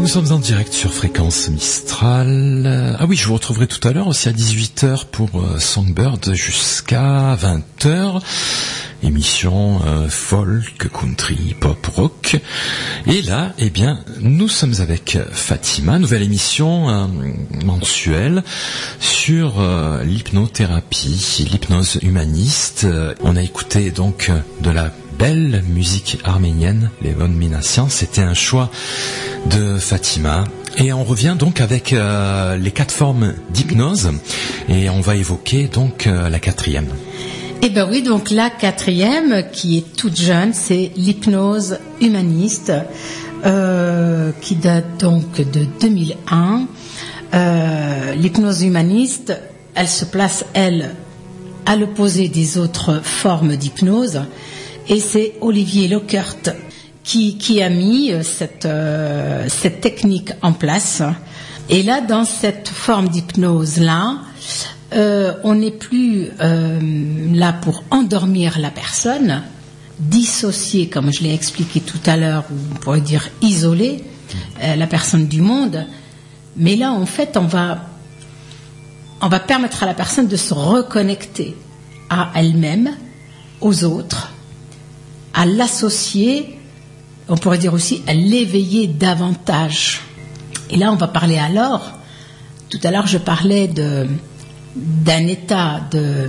sommes en direct sur Fréquence Mistral. Ah oui, je vous retrouverai tout à l'heure aussi à 18h pour Songbird jusqu'à 20h. Émission folk, country, pop, rock. Et là, eh bien, nous sommes avec Fatima, nouvelle émission mensuelle sur l'hypnothérapie, l'hypnose humaniste. On a écouté donc de la belle musique arménienne, Levon Minassian. C'était un choix de Fatima. Et on revient donc avec les 4 formes d'hypnose. Et on va évoquer donc la 4e. Eh ben oui, donc la 4e, qui est toute jeune, c'est l'hypnose humaniste, qui date donc de 2001. L'hypnose humaniste, elle se place, elle, à l'opposé des autres formes d'hypnose. Et c'est Olivier Lockert qui a mis cette technique en place. Et là, dans cette forme d'hypnose-là, on n'est plus là pour endormir la personne, dissocier, comme je l'ai expliqué tout à l'heure, ou on pourrait dire isoler la personne du monde. Mais là, en fait, on va permettre à la personne de se reconnecter à elle-même, aux autres, à l'associer, on pourrait dire aussi à l'éveiller davantage. Et là, on va parler alors, tout à l'heure, je parlais d'un état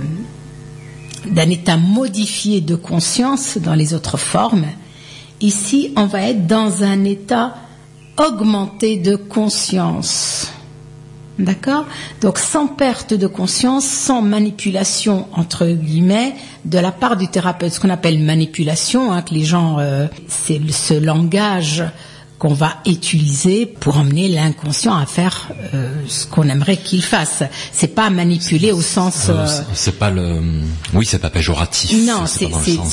modifié de conscience dans les autres formes. Ici, on va être dans un état augmenté de conscience. D'accord ? Donc, sans perte de conscience, sans manipulation, entre guillemets, de la part du thérapeute. Ce qu'on appelle manipulation, que les gens, c'est ce langage qu'on va utiliser pour emmener l'inconscient à faire ce qu'on aimerait qu'il fasse. C'est pas manipuler au sens. C'est pas oui, c'est pas péjoratif. Non, c'est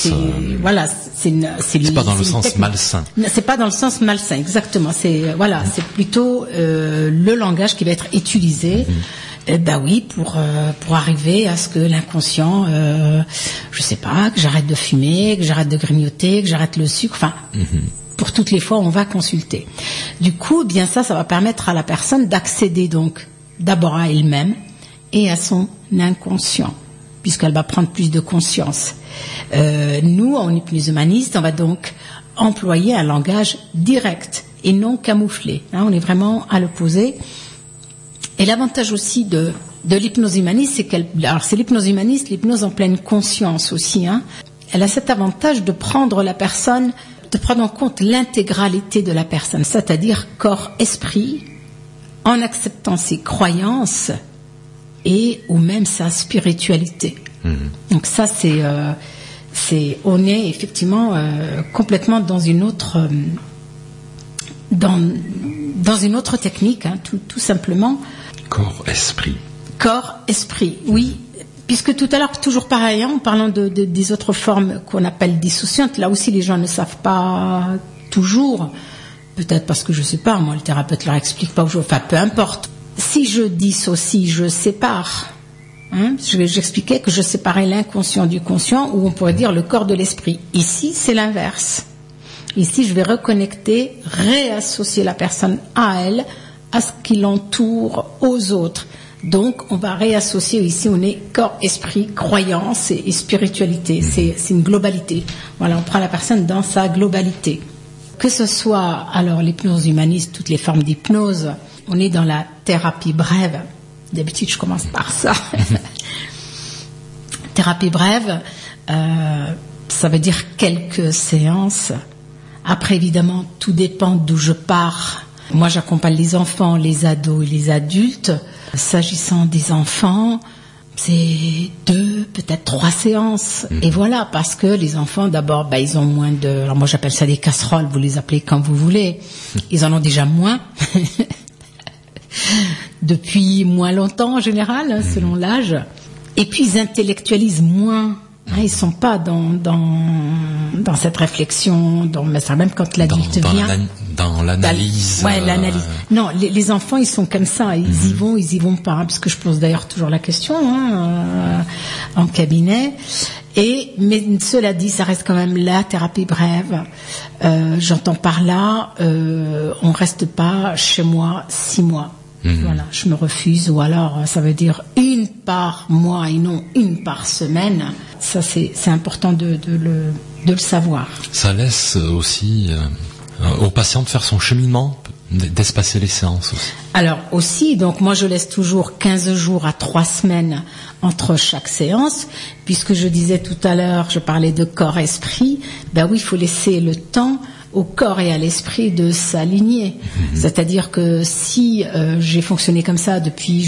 pas dans le sens malsain. C'est pas dans le sens malsain, exactement. C'est plutôt le langage qui va être utilisé. Oui, pour arriver à ce que l'inconscient, je sais pas, que j'arrête de fumer, que j'arrête de grignoter, que j'arrête le sucre. Enfin. Pour toutes les fois, on va consulter. Du coup, bien ça va permettre à la personne d'accéder donc d'abord à elle-même et à son inconscient, puisqu'elle va prendre plus de conscience. Nous, en hypnose humaniste, on va donc employer un langage direct et non camouflé. On est vraiment à l'opposé. Et l'avantage aussi de l'hypnose humaniste, c'est c'est l'hypnose humaniste, l'hypnose en pleine conscience aussi. Elle a cet avantage de prendre en compte l'intégralité de la personne, c'est-à-dire corps-esprit, en acceptant ses croyances ou même sa spiritualité. Donc ça, on est effectivement complètement dans une autre technique, tout simplement. Corps-esprit, oui. Puisque tout à l'heure, toujours pareil, en parlant des autres formes qu'on appelle dissociantes, là aussi les gens ne savent pas toujours, peut-être parce que je sais pas, moi le thérapeute leur explique pas, enfin peu importe. Si je dissocie, je sépare. J'expliquais que je séparais l'inconscient du conscient, ou on pourrait dire le corps de l'esprit. Ici, c'est l'inverse. Ici, je vais reconnecter, réassocier la personne à elle, à ce qui l'entoure, aux autres. Donc, on va réassocier ici, on est corps, esprit, croyance et spiritualité. C'est une globalité. Voilà, on prend la personne dans sa globalité. Que ce soit, alors, l'hypnose humaniste, toutes les formes d'hypnose, on est dans la thérapie brève. D'habitude, je commence par ça. Thérapie brève, ça veut dire quelques séances. Après, évidemment, tout dépend d'où je pars. Moi, j'accompagne les enfants, les ados et les adultes. S'agissant des enfants, c'est 2, peut-être 3 séances. Et voilà, parce que les enfants, d'abord, ils ont moins de... Alors moi, j'appelle ça des casseroles, vous les appelez quand vous voulez. Ils en ont déjà moins. Depuis moins longtemps, en général, selon l'âge. Et puis, ils intellectualisent moins. Ils sont pas dans cette réflexion, même quand l'adulte vient. Dans l'analyse. L'analyse. Non, les enfants, ils sont comme ça. Ils y vont pas. Parce que je pose d'ailleurs toujours la question en cabinet. Mais cela dit, ça reste quand même la thérapie brève. J'entends par là, on reste pas chez moi 6 mois. Voilà, je me refuse, ou alors ça veut dire 1 par mois et non 1 par semaine. Ça, c'est important de le savoir. Ça laisse aussi au patient de faire son cheminement, d'espacer les séances aussi. Alors aussi, donc moi je laisse toujours 15 jours à 3 semaines entre chaque séance, puisque je disais tout à l'heure, je parlais de corps-esprit, oui, il faut laisser le temps au corps et à l'esprit de s'aligner. C'est-à-dire que si je fonctionne comme ça depuis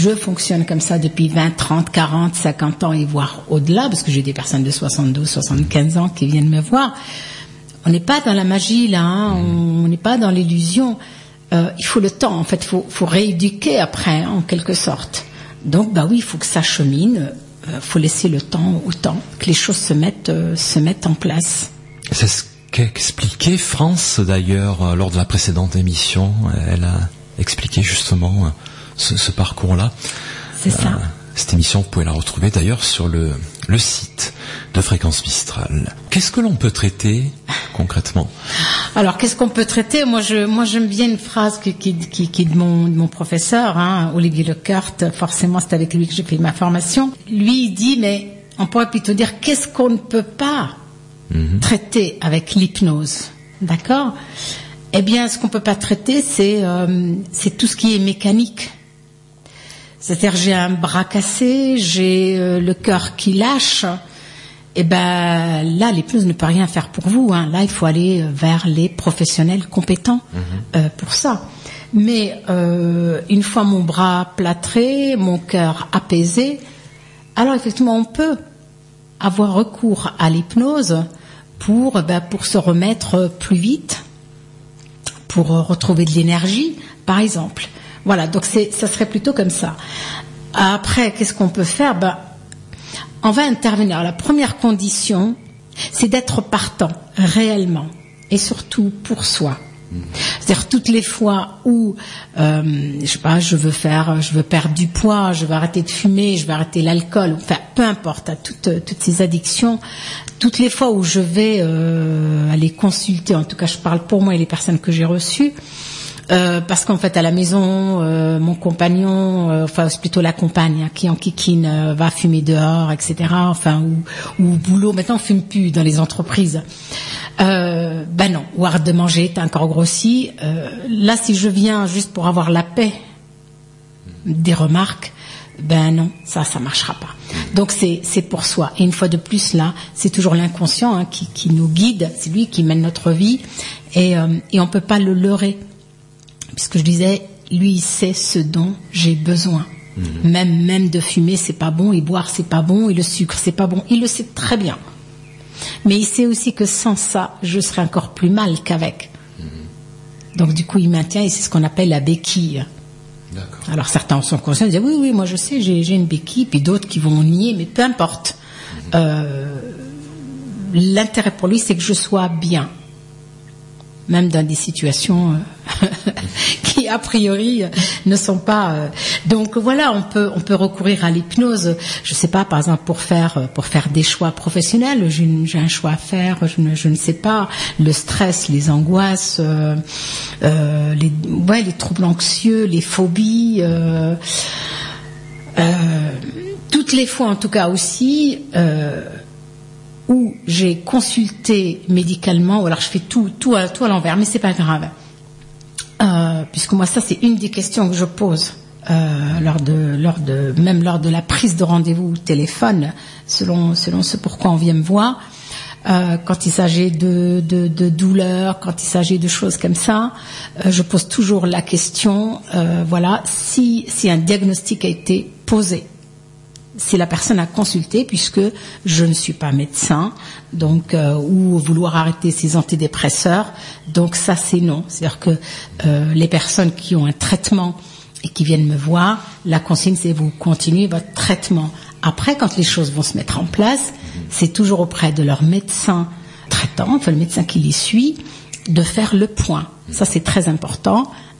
20, 30, 40, 50 ans et voire au-delà, parce que j'ai des personnes de 72, 75 ans qui viennent me voir, on n'est pas dans la magie là, on n'est pas dans l'illusion. Il faut le temps, en fait, faut rééduquer après, en quelque sorte. Donc, oui, il faut que ça chemine, faut laisser le temps au temps, que les choses se mettent en place. C'est ce qu'expliquait France, d'ailleurs, lors de la précédente émission. Elle a expliqué justement ce parcours-là. C'est ça. Cette émission, vous pouvez la retrouver d'ailleurs sur le site de Fréquence Mistral. Qu'est-ce que l'on peut traiter concrètement? Alors, qu'est-ce qu'on peut traiter? Moi, j'aime bien une phrase qui de mon professeur, Olivier Lecoeur. Forcément, c'est avec lui que j'ai fait ma formation. Lui, il dit, mais on pourrait plutôt dire, qu'est-ce qu'on ne peut pas traiter avec l'hypnose? D'accord? Eh bien, ce qu'on peut pas traiter, c'est tout ce qui est mécanique. C'est-à-dire, j'ai un bras cassé, j'ai le cœur qui lâche. Là, l'hypnose ne peut rien faire pour vous. Là, il faut aller vers les professionnels compétents pour ça. Mais une fois mon bras plâtré, mon cœur apaisé, alors effectivement, on peut avoir recours à l'hypnose pour se remettre plus vite, pour retrouver de l'énergie, par exemple. Voilà, donc ça serait plutôt comme ça. Après, qu'est-ce qu'on peut faire? On va intervenir. La première condition, c'est d'être partant, réellement, et surtout pour soi. C'est-à-dire toutes les fois où, je veux perdre du poids, je veux arrêter de fumer, je veux arrêter l'alcool, enfin, peu importe, toutes ces addictions, toutes les fois où je vais aller consulter, en tout cas, je parle pour moi et les personnes que j'ai reçues. Parce qu'en fait à la maison mon compagnon, c'est plutôt la compagne qui en kikine va fumer dehors, etc. Ou au boulot. Maintenant on fume plus dans les entreprises. Non. Ou arrête de manger, t'as encore grossi. Là si je viens juste pour avoir la paix des remarques, non, ça marchera pas. Donc c'est pour soi. Et une fois de plus là, c'est toujours l'inconscient qui nous guide. C'est lui qui mène notre vie et on peut pas le leurrer. Puisque je disais, lui, il sait ce dont j'ai besoin. Même de fumer, c'est pas bon, et boire, c'est pas bon, et le sucre, c'est pas bon. Il le sait très bien. Mais il sait aussi que sans ça, je serais encore plus mal qu'avec. Donc du coup, il maintient, et c'est ce qu'on appelle la béquille. D'accord. Alors certains en sont conscients, ils disent, oui, moi je sais, j'ai une béquille, puis d'autres qui vont nier, mais peu importe. L'intérêt pour lui, c'est que je sois bien. Même dans des situations qui a priori ne sont pas. Donc voilà, on peut recourir à l'hypnose. Je sais pas, par exemple pour faire des choix professionnels. J'ai un choix à faire. Je ne sais pas. Le stress, les angoisses, les troubles anxieux, les phobies. Toutes les fois, en tout cas aussi. Où j'ai consulté médicalement, ou alors je fais tout à l'envers, mais c'est pas grave, puisque moi ça c'est une des questions que je pose lors de la prise de rendez-vous au téléphone, selon ce pourquoi on vient me voir, quand il s'agit de douleurs, quand il s'agit de choses comme ça, je pose toujours la question, si un diagnostic a été posé. Si la personne a consulté, puisque je ne suis pas médecin, donc ou vouloir arrêter ses antidépresseurs, donc ça c'est non. C'est-à-dire que les personnes qui ont un traitement et qui viennent me voir, la consigne c'est vous continuez votre traitement. Après, quand les choses vont se mettre en place, c'est toujours auprès de leur médecin traitant, le médecin qui les suit, de faire le point. Ça c'est très important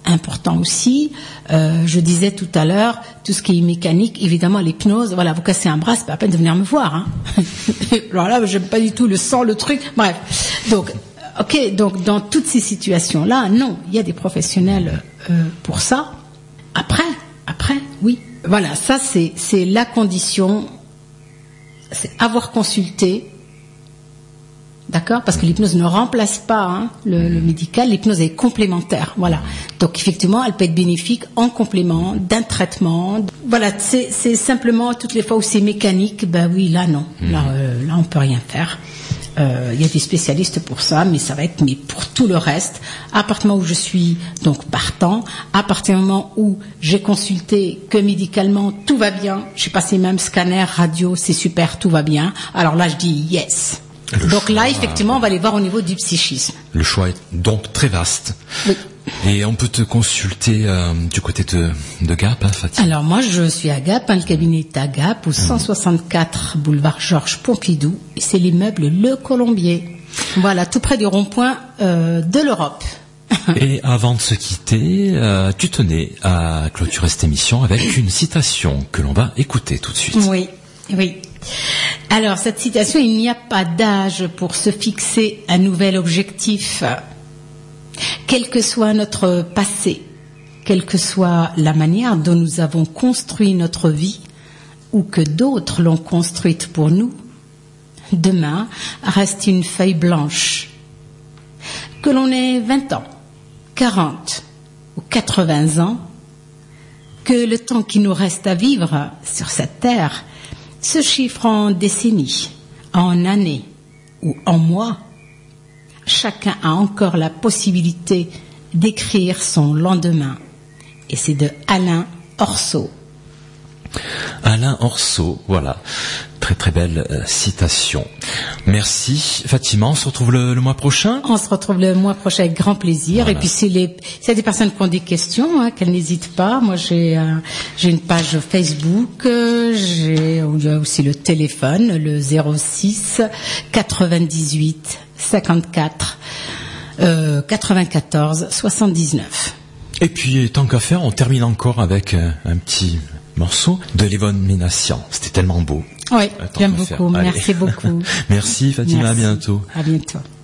important aussi. Je disais tout à l'heure, tout ce qui est mécanique, évidemment l'hypnose, voilà, vous cassez un bras, c'est pas la peine de venir me voir. Hein. Alors là, j'aime pas du tout le sang, le truc, bref. Donc, donc dans toutes ces situations-là, non, il y a des professionnels pour ça. Après, oui. Voilà, ça c'est la condition, c'est avoir consulté. D'accord, parce que l'hypnose ne remplace pas le médical, l'hypnose est complémentaire, voilà. Donc effectivement, elle peut être bénéfique en complément d'un traitement. Voilà, c'est simplement toutes les fois où c'est mécanique, ben oui, là non, là on peut rien faire. Il y a des spécialistes pour ça, mais ça va être pour tout le reste. À partir du moment où je suis donc partant, à partir du moment où j'ai consulté que médicalement tout va bien, j'ai passé même scanner, radio, c'est super, tout va bien. Alors là, je dis yes. Donc là, effectivement, on va aller voir au niveau du psychisme. Le choix est donc très vaste. Oui. Et on peut te consulter du côté de Gap, hein, Fatima. Alors moi, je suis à Gap, le cabinet est à Gap, au 164 boulevard Georges Pompidou. Et c'est l'immeuble Le Colombier. Voilà, tout près du rond-point de l'Europe. Et avant de se quitter, tu tenais à clôturer cette émission avec une citation que l'on va écouter tout de suite. Oui. Alors, cette citation, il n'y a pas d'âge pour se fixer un nouvel objectif. Quel que soit notre passé, quelle que soit la manière dont nous avons construit notre vie ou que d'autres l'ont construite pour nous, demain reste une feuille blanche. Que l'on ait 20 ans, 40 ou 80 ans, que le temps qui nous reste à vivre sur cette terre se chiffre en décennies, en années ou en mois, chacun a encore la possibilité d'écrire son lendemain. Et c'est de Alain Orso. Alain Orso, voilà. Très très belle citation. Merci Fatima, on se retrouve le mois prochain. On se retrouve le mois prochain avec grand plaisir. Voilà. Et puis s'il y a des personnes qui ont des questions, qu'elles n'hésitent pas. Moi j'ai une page Facebook, j'ai aussi le téléphone, le 06 98 54 94 79. Et puis tant qu'à faire, on termine encore avec un petit morceau de Lévon Ménassian. C'était tellement beau. Oui, j'aime beaucoup. Merci beaucoup. Merci Fatima, Merci. à bientôt. À bientôt.